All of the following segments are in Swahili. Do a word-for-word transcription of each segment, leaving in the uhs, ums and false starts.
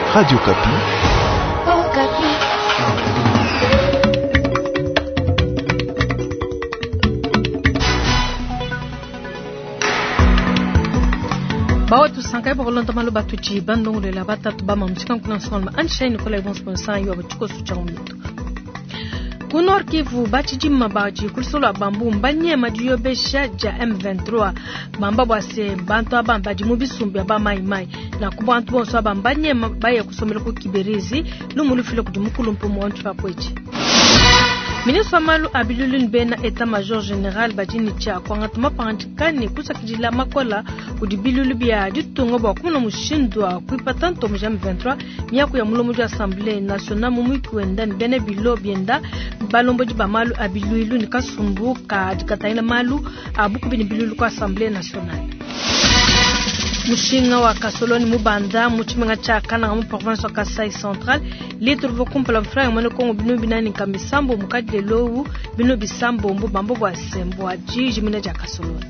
Radio Kapi. Oh, Kapi. Bawa tu sankai ba rolanta malu batu ci bandong le la bata tu ba mam cikan kuna sonma anshay ni kolay bon sponsor yo ba ciko su chawmito Kunor Kivu bachiji mabaji kulisolo bambu mbanye madiyo besha ja M vingt-trois bamba bwase bantu abambaji mubisumbi abamai mai na kubantu bonso abambanye baye kusomela ku Kibirizi lumulufile kudumukulu mpumu wantu papwechi Ministre Malu Abilulun Bena État-Major Général Bajini Cha Kwangatuma Pantikani kusakijila makola kudibilulu bia ditungo ba kumuna mushindwa kuipatanto mu M vingt-trois miyaku ya mulomo ju Assemblée nationale mumuki wendani bene bilo bienda balombo ji ba Malu Abilulun kasumbuka dikataina Malu abuku bini bilulu kwa Assemblée nationale Mushinga wa Kasoloni Mubanda muchimenga cha kana mu province wa Kasai Central litruvo kumpala mfraya mwana kongo binu binani kamisambo mukadile lowu binu bisambo mbu bambo bwa sembo wa jiji mina ja Kasoloni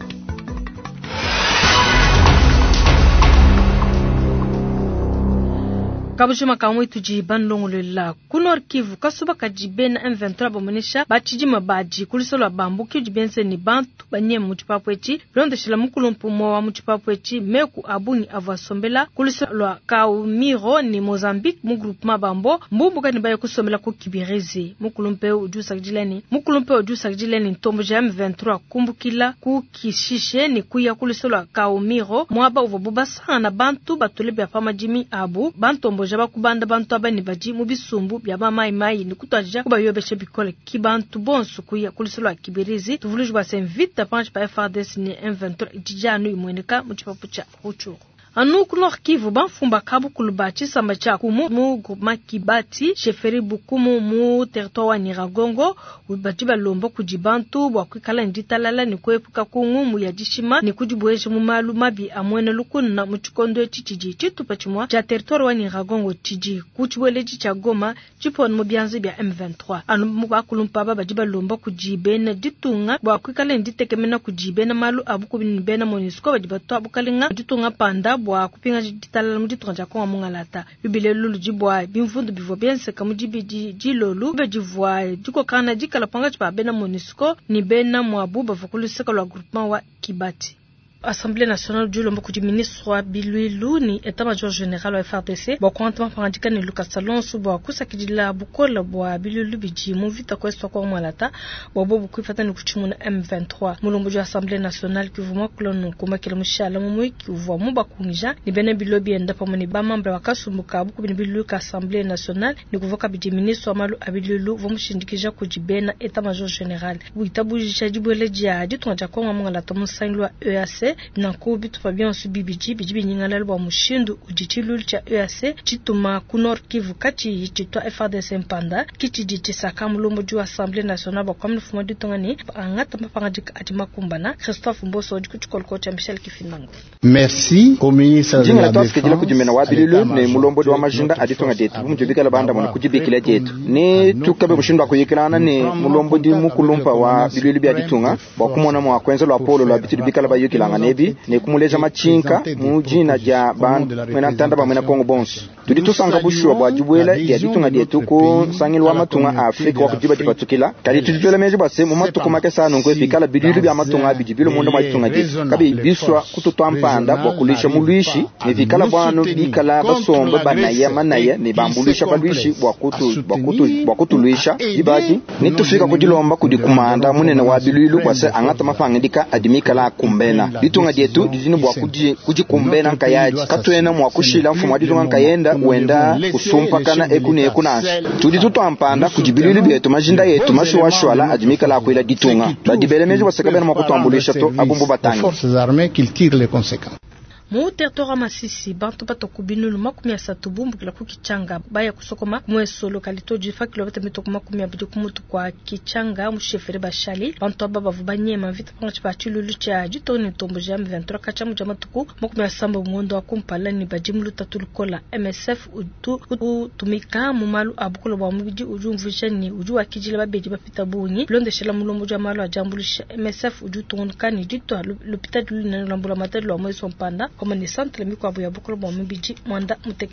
Kabushima kamwe tuji bandongo lela Kunor Kivu kasuba kajibena M vingt-trois bamonisha bachijima baji kulisolo bambu kijibense ni bantu banye mutipapwechi londe shila mukulumpu mwa mutipapwechi meku abuni avasombela kulisolo kaumiro ni Mozambique mu groupement bambo mbumbu kani baye kusomela ku Kibirizi mukulumpe ujusa kjileni mukulumpe ujusa kjileni ntombo ja M vingt-trois kumbukila ku kishishe ni kuya kulisolo kaumiro mwaba uvobuba sana bantu batule bya fama jimi abu bantu jaba kubanda bantu abani baji mu bisumbu byaba mai mai ni kutwaja kuba yobeshe bikole kibantu bonsu kuya kulisolo Kibirizi tuvulujwe basenvita panche pa F A R D C ni M vingt-trois ijijanu imweneka mu chipapu cha Ruchuru Anu Kunor Kivu banfumba kabu kulubachi samba cha kumu mu groupement Kibati sheferi bukumu mu territoire wa Nyiragongo ubajiba lombo kujibantu bwa kwikala nditalala ni kwepuka kungu mu yadishima ni kujibueje mu malu mabi amwene lukuna mu chikondo chichiji chitupa chimwa cha territoire wa Nyiragongo chiji kuchibweleji cha Goma chipon mu byanzi bya M vingt-trois anu mu bakulumpa bajiba lombo kujibena ditunga bwa kwikala nditekemena kujibena malu abuku binibena MONUSCO bajiba to abukalinga ditunga panda bwa kupinga ditalala muditonja kwa mungalata bibile lulu jibwa bimfundu bivo bense kamujibi jilolu bejivwa diko kana dikala panga chipa bena MONUSCO ni bena mwabu bavukuliseka lwa groupement wa Kibati Assemblée nationale du lombo kuji ministre wa Biluilu ni État-Major Général wa F A R D C bwa kwantama pangandika ni Lucas Salonso bwa kusakidila bukola bwa Biluilu biji muvita kwestwa kwa mwalata bwa bobu kuifata ni kuchimuna M vingt-trois mulombo ju Assemblée nationale kivuma kulono kumakila mushala mumwe kivwa muba kunija ni bene bilobi enda pamoni ba mambra wakasumbuka buku bini Biluilu ka Assemblée nationale ni kuvoka biji ministre wa Malu Abiluilu vomushindikija kujibena État-Major Général buitabujisha jibweleji ya ditunga kwa mwalata musainlwa E A C na kubitu Fabien Subibiji bijibi nyingala lwa mushindu ujichilul cha E A C chituma Kunor Kivu kati chitwa F A R D C mpanda kichiji chisaka mulombo ju Assemblée nationale ba kwa mfumo ditongani angata mapangajika atima kumbana Christophe Mboso ojikuchukolko cha Michel Kifinango Merci au ministre de la Défense kujila kujimena wabilu ne mulombo wa majinda aditonga detu mujibika la banda mwana kujibikila jetu ne tukabe mushindu akuyikirana ne mulombo di mukulumpa wa bilu bi aditonga ba kumona mwa kwenza lwa polo lwa bitu bikala ba yukilanga nebi ne kumuleza machinka mujina ja band mena tanda ba mena Kongo bons tudi tusanga bushwa bwa jibwela ya ditunga detu ko sangilwa matunga Afrika wa kujiba tipatukila kali tudjola meje base mu matuko make sano ngo bikala bilu bi amatunga bijibilo mundo matunga detu kabi biswa kututwampa bwa kulisha muluishi ni vikala bwano bikala basomba banaya manaya ni bambulisha balwishi bwa kutu bwa kutu bwa kutuluisha ibaki nitufika kujilomba kudikumanda munene wa Biluilu kwase angata mafangindika adimikala kumbena bitunga dietu dizini bwa kuji kujikumbena nkayaji katwena mwa kushila mfumo ditunga nkayenda wenda kusumpa kana ekune ekunansi tudi tutwampanda kujibiluilu byetu majinda yetu mashuwa shwala adimikala kuila ditunga badibelemeje basakabena mwa kutambulisha to abumbu batangi forces armées qui tirent les conséquences. Mu territoire Masisi bantu batokubinulu makumi asatu bumbu kila kukichanga baya kusokoma mweso lokalito jifa kilomita mitoko makumi abiri kumutu kwa kichanga mushefere bashali bantu ababa vubanyema vita pangachi bachilulu cha jitoni tombo ja M vingt-trois kacha mujama tuku makumi asamba muondo wa kumpala ni bajimulu tatulukola M S F utu utumika mumalu abukulo ba mubiji ujumvisha ni uju wa kijila babeji bapita bunyi londe shela mulombo ja malu ajambulisha M S F uju tunukani jitwa lupita dulu na lambula matelu wa mweso mpanda kama ni santre miko abu ya bukolo ba mubiji mwanda muteketa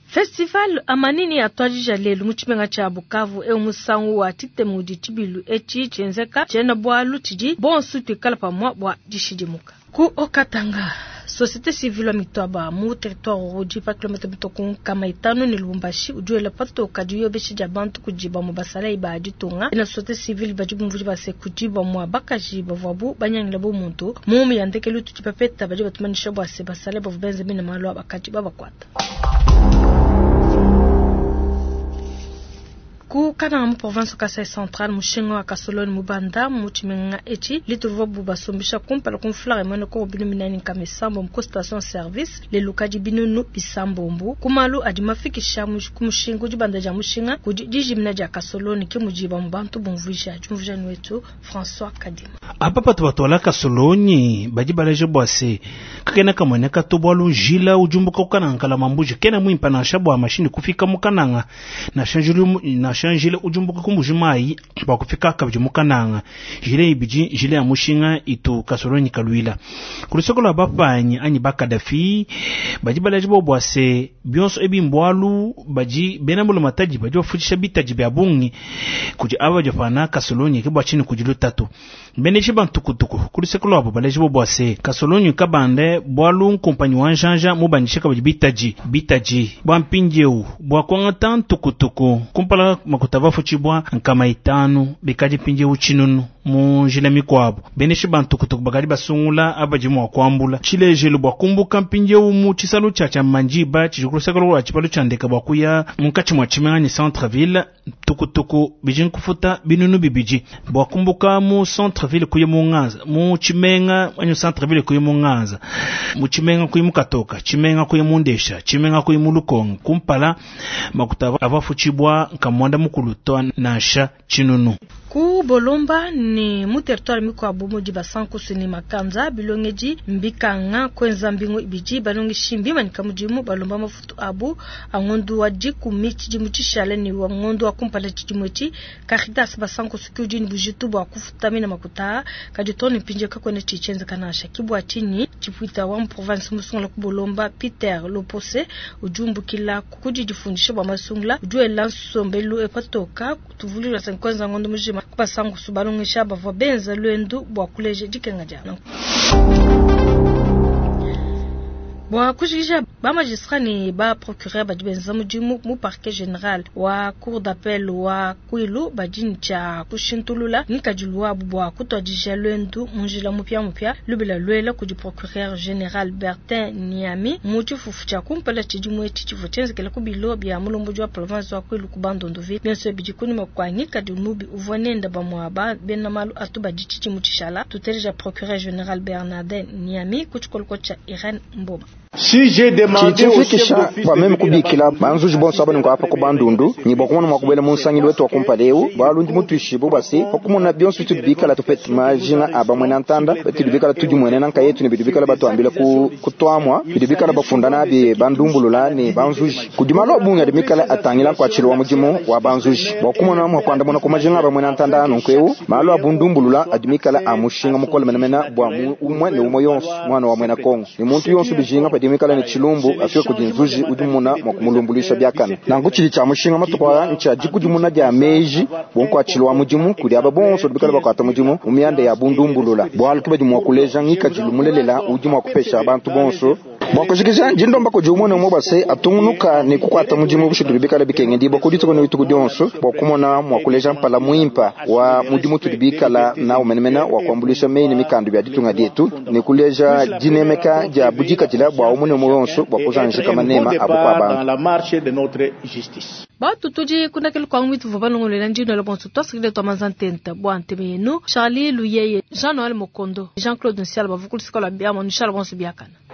Festival amanini atwajija lelu muchimenga cha Bukavu e umusangu wa titemudi tibilu echi chenzeka chena bwalu tiji bonsu twikala pamwa bwa dishidimuka. Ku Okatanga Société civile wa mitwaba mu territoire roji pa kilomita bitoko kama itano ni Lubumbashi ujuela pato kajiyo beshi jabantu kujiba mu basala ibaji tunga na société civile bajibu mvuji base kujiba mu abakaji bavwabu banyangila bo muntu mu yandeke lutu chipapeta bajiba tumanisha bwa se basala bavubenze bina malo abakaji babakwata. Ku kana mu province Kasai Central mushinga wa Kasoloni mubanda muchimenga echi lituvo buba sombisha kumpala kumflare mano ko binuminani kamesambo mu station service le lukaji binunu bisambombu kumalu adimafikisha kumushinga ujibanda ja mushinga kujijimna ja Kasoloni kimujiba mbantu bomvuja jumvujani wetu François Kadima apa patu batola Kasoloni bajibaleje bwase kakena kamone katobwalu jila ujumbuka kana nkala mambuji kena muimpa na shabwa mashini kufika mukananga na shanjulu na shanjile ujumbuka kumbujimai ba kufika kabjimukananga jile ibiji jile ya mushinga itu Kasoloni kalwila kulisoko la bapanyi anyi bakadafi bajibaleje bwase bionso ebimbwalu baji benambulo mataji baji bafutisha bitaji byabungi kuji aba jofana Kasoloni kibwa chini kujilu tatu beneshi bantukutuku kulisoko la baleje bwase Kasoloni kabande bwalu kompanyi wanjanja mubanjishika baji bitaji bitaji bwampinjeu bwa kwangatan tukutuku kumpala makutava fuchibwa nkama itanu bikaji pinjeu chinunu mu jilemi kwabo beneshi bantukutuku bagari basungula abajimu wa kwambula chile jelu bwa kumbuka mpinjeu mu chisalu chacha manjiba chijukurusekalo wa chipalu chandeka bwa kuya munkachi mwa chimenga ni centre ville tukutuku bijin kufuta binunu bibiji bwa kumbuka mu centre ville kuya mu ngaza mu chimenga wanyo centre ville kuya mu ngaza mu chimenga kuya mu katoka chimenga kuya mu ndesha chimenga kuya mu lukongo kumpala makutava abafuchibwa nkamwanda mukulu toa nasha chinunu. Ku Bolomba ni mu territoire miko abumu jiba sanku suni makanza bilongeji mbikanga kwenza mbingo ibiji balongi shimbi manika mujimu balomba mafutu abu angondu wajiku michi jimu chishale ni wangondu wakumpala chijimuchi Caritas basanku sukiuji ni bujitu wa kufutamina makutaa kajutoni pinje kakone chichenza kanasha kibu atini chipuita wa province musunga ku Bolomba Peter Lopose ujumbu kila kukuji jifundisha wa masungla ujue lansombelu epatoka kutuvulira kwenza ngondo mujima kupasangu subalungisha bava benza lwendu bwa kuleje jikenga jana Bwa kujija ba magistrani ba procureur ba dibenza mujimu mu parquet général wa cour d'appel wa Kwilu bajincha kushintulula nikajulwa bwa kutwajija lwendu munjila mupya mupya lubila lwela kuji procureur général Bertin Niami muti fufucha kumpala chijimu eti chivotenze kala kubilo bya mulombo jwa province wa Kwilu kubandondo vi bien sûr bijikuni makwanyi kadunubi uvonenda ba mwaba benamalu atuba jichichi mutishala tutereja procureur général Bernardin Niami kuchikolkocha Irene Mboma Si j'ai demandé au chef d'office ba même kubikila banzuji bon sabani ngo apa kubandundu ni bokumona mwakubela munsangi wetu wakumpadeu balundi mutwishibo basi okumona bionsu tudibikala tufet majina aba mwena ntanda tudibikala tujumwene nanka yetu ni bidibikala batuambila ku kutwamwa bidibikala bafundana bi bandumbulula ni banzuji kudimalo bunga dibikala atangila kwa chilo wa mujimo wa banzuji bokumona mwakwanda mona kumajina aba mwena ntanda nonkweu malo abundumbulula adimikala amushinga mukola menamena bwa umwe ni umoyonsu mwana wa mwena Kongo ni muntu yonsu bijinga dimikala ni chilumbu afyo kudinzuji udumuna mwakumulumbulisha byakana nangu chili cha mushinga matokwa ncha jikudumuna ja meji bonko achilwa mujimu kudi aba bonso dibikala bakwata mujimu umyande ya bundumbulula bwal kibaji mwakuleja ngika jilumulelela ujimu wakupesha abantu bonso Bokojikija jindo mbako jumone mobase atungunuka ni kukwata mujimu bushudubikala bikenge ndi bokudito kono ituku dionso bokumona mwakuleja mpala muimpa wa mujimu tudibikala na umenemena wa kwambulisha meini mikandu bya ditunga dietu ni kuleja jinemeka ja bujika jila bwa umune mwonso bokuzanjika manema abupa dans la marche de notre justice. Ba tutuji kuna kile kwa mwitu vobano ngole njino le bonso tosile to mazantenta bwante menu Charlie Luyeye Jean-Noël Mokondo Jean-Claude Nsiala bavukulu sikola bya mo Charles bonso byakana